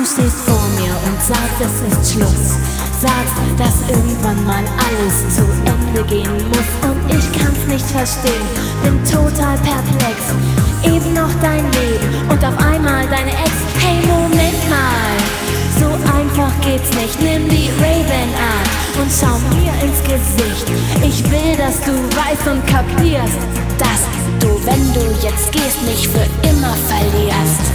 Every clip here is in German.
Du stehst vor mir und sagst, es ist Schluss. Sagst, dass irgendwann mal alles zu Ende gehen muss. Und ich kann's nicht verstehen, bin total perplex. Eben noch dein Leben und auf einmal deine Ex. Hey, Moment mal, so einfach geht's nicht. Nimm die Raven-Art und schau mir ins Gesicht. Ich will, dass du weißt und kapierst, dass du, wenn du jetzt gehst, mich für immer verlierst.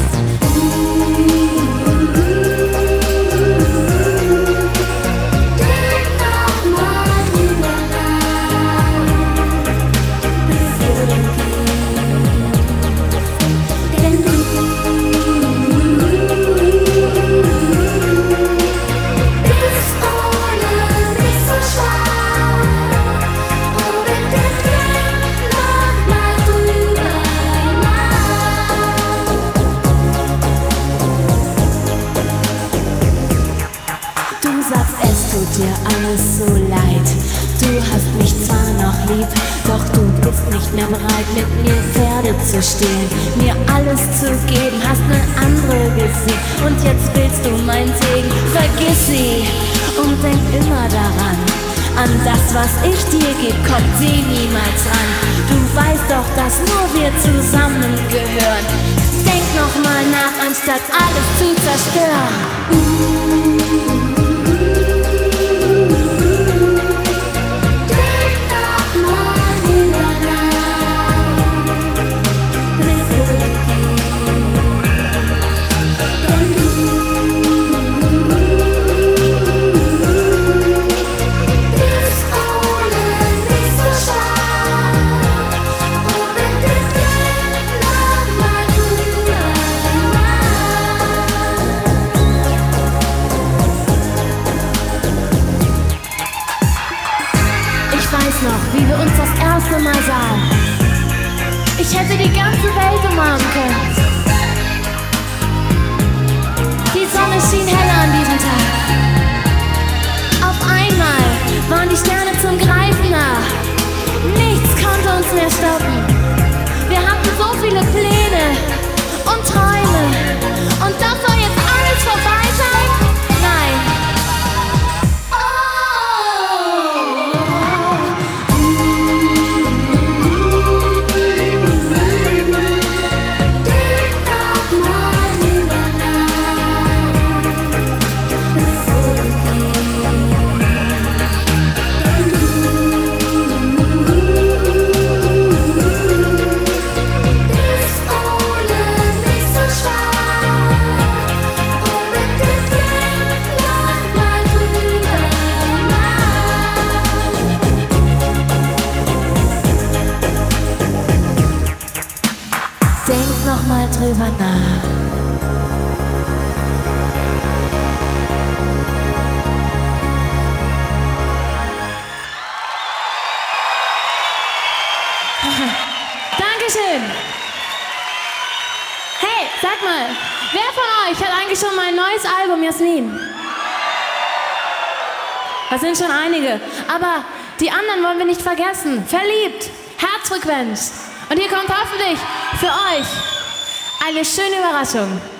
Dir alles so leid. Du hast mich zwar noch lieb, doch du bist nicht mehr bereit, mit mir Pferde zu stehlen, mir alles zu geben, hast ne andere gesehen und jetzt willst du meinen Segen. Vergiss sie und denk immer daran, an das, was ich dir geb, kommt sie niemals ran. Du weißt doch, dass nur wir zusammengehören. Denk noch mal nach, anstatt alles zu zerstören. Wie wir uns das erste Mal sahen. Ich hätte die ganze Welt umarmen können. Die Sonne schien heller an diesem Tag. Auf einmal waren die Sterne zum Greifen nah. Nichts konnte uns mehr stoppen. Wir hatten so viele Pläne und Träume. Und das soll jetzt alles vorbei sein? Nein. Denk noch mal drüber nach. Dankeschön. Hey, sag mal, wer von euch hat eigentlich schon mein neues Album, Jasmin? Das sind schon einige, aber die anderen wollen wir nicht vergessen. Verliebt, Herzfrequenz. Und hier kommt hoffentlich für euch eine schöne Überraschung.